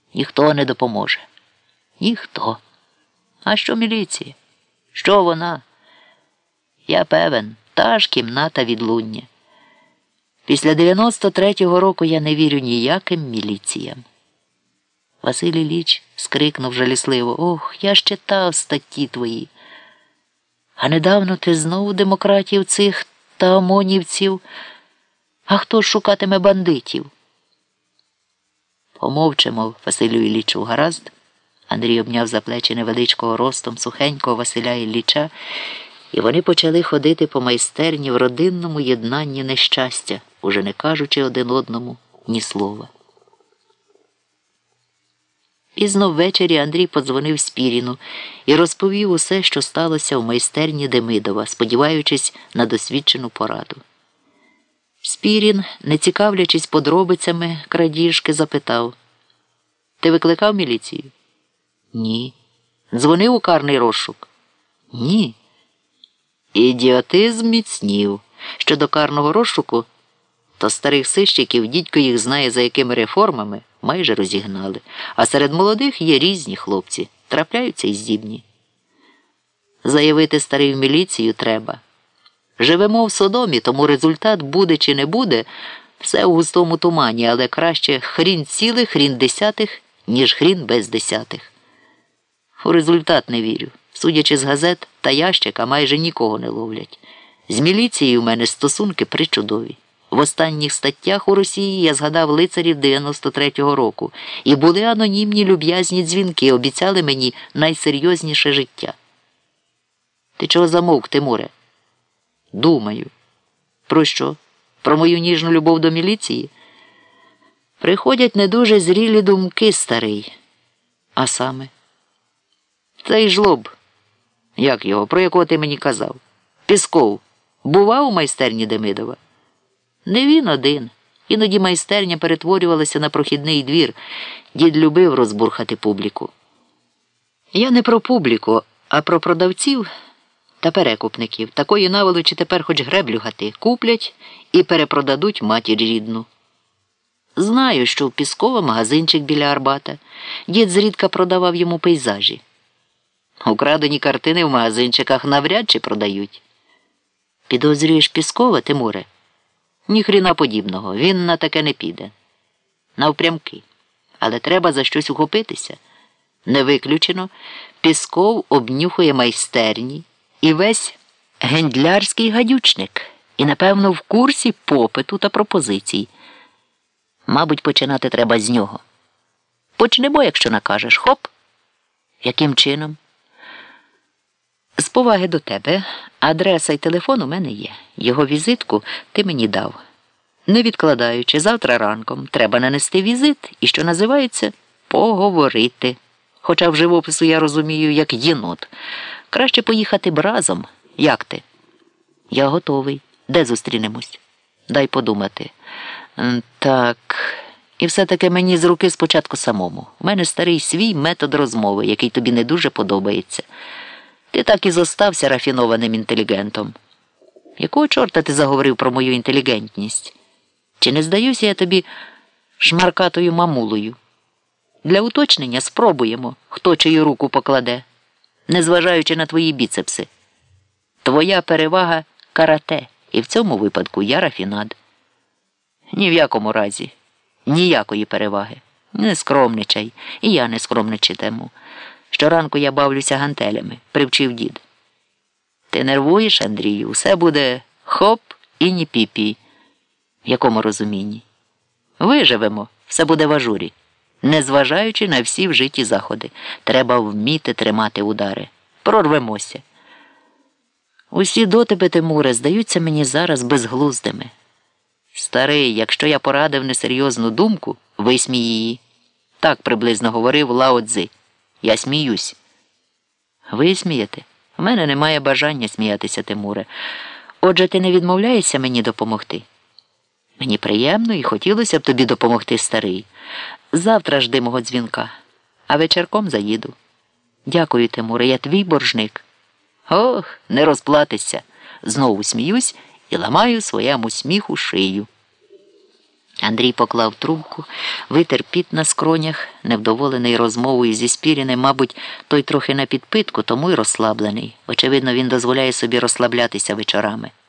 Ніхто не допоможе. Ніхто. А що міліція? Що вона? Я певен, та ж кімната відлуння. Після 93-го року я не вірю ніяким міліціям. Василь Ілліч скрикнув жалісливо. Ох, я ж читав статті твої. А недавно ти знову демократів цих та ОМОНівців. А хто ж шукатиме бандитів? Помовчимо, Василю Іллічу, гаразд? Андрій обняв за плечі невеличкого ростом сухенького Василя Ілліча, і вони почали ходити по майстерні в родинному єднанні нещастя, уже не кажучи один одному ні слова. Пізно ввечері Андрій подзвонив Спіріну і розповів усе, що сталося в майстерні Демидова, сподіваючись на досвідчену пораду. Спірін, не цікавлячись подробицями крадіжки, запитав: «Ти викликав міліцію?» «Ні». «Дзвонив у карний розшук?» «Ні». Ідіотизм міцнів. Щодо карного розшуку, то старих сищиків дідько їх знає, за якими реформами, майже розігнали. А серед молодих є різні хлопці, трапляються й здібні. Заявити старий в міліцію треба. Живемо в Содомі, тому результат буде чи не буде, все у густому тумані, але краще хрін цілих, хрін десятих, ніж хрін без десятих. У результат не вірю. Судячи з газет та ящика, майже нікого не ловлять. З міліцією в мене стосунки причудові. В останніх статтях у Росії я згадав лицарів 93-го року. І були анонімні люб'язні дзвінки, обіцяли мені найсерйозніше життя. Ти чого замовк, Тимуре? Думаю. Про що? Про мою ніжну любов до міліції? Приходять не дуже зрілі думки, старий. А саме? Цей жлоб. Як його? Про якого ти мені казав? Пісков. Бував у майстерні Демидова? Не він один. Іноді майстерня перетворювалася на прохідний двір. Дід любив розбурхати публіку. Я не про публіку, а про продавців та перекупників. Такої наволочі тепер хоч греблю гати. Куплять і перепродадуть матір рідну. Знаю, що в Піскова магазинчик біля Арбата. Дід зрідка продавав йому пейзажі. Украдені картини в магазинчиках навряд чи продають. Підозрюєш Піскова, Тимуре? Ні хріна подібного, він на таке не піде. Навпрямки. Але треба за щось ухопитися. Не виключено, Пісков обнюхує майстерні і весь гендлярський гадючник. І, напевно, в курсі попиту та пропозицій. Мабуть, починати треба з нього. Почнемо, якщо накажеш. Хоп. Яким чином? З поваги до тебе, адреса і телефон у мене є. Його візитку ти мені дав. Не відкладаючи, завтра ранком треба нанести візит і, що називається, поговорити. Хоча в живопису я розумію, як єнот. Краще поїхати б разом. Як ти? Я готовий. Де зустрінемось? Дай подумати. Так, і все-таки мені з руки спочатку самому. У мене старий свій метод розмови, який тобі не дуже подобається. Ти так і зостався рафінованим інтелігентом. Якого чорта ти заговорив про мою інтелігентність? Чи не здаюся я тобі шмаркатою мамулою? Для уточнення спробуємо, хто чию руку покладе, незважаючи на твої біцепси. Твоя перевага – карате, і в цьому випадку я рафінад. Ні в якому разі. Ніякої переваги. Не скромничай, і я не скромничатиму. Щоранку я бавлюся гантелями, привчив дід. Ти нервуєш, Андрію? Усе буде хоп і ні пі-пі. В якому розумінні? Виживемо, все буде в ажурі. Незважаючи на всі вжиті заходи. Треба вміти тримати удари. Прорвемося. Усі дотипи, Тимуре, здаються мені зараз безглуздими. Старий, якщо я порадив несерйозну думку, висмій її. Так приблизно говорив Лао Цзи. Я сміюсь. Висміяти? У мене немає бажання сміятися, Тимуре. Отже, ти не відмовляєшся мені допомогти? Мені приємно і хотілося б тобі допомогти, старий. Завтра жди мого дзвінка, а вечірком заїду. Дякую, Тимуре, я твій боржник. Ох, не розплатися. Знову сміюсь і ламаю своєму сміху шию. Андрій поклав трубку, витер піт на скронях, невдоволений розмовою зі Спіріним, мабуть, той трохи на підпитку, тому й розслаблений. Очевидно, він дозволяє собі розслаблятися вечорами.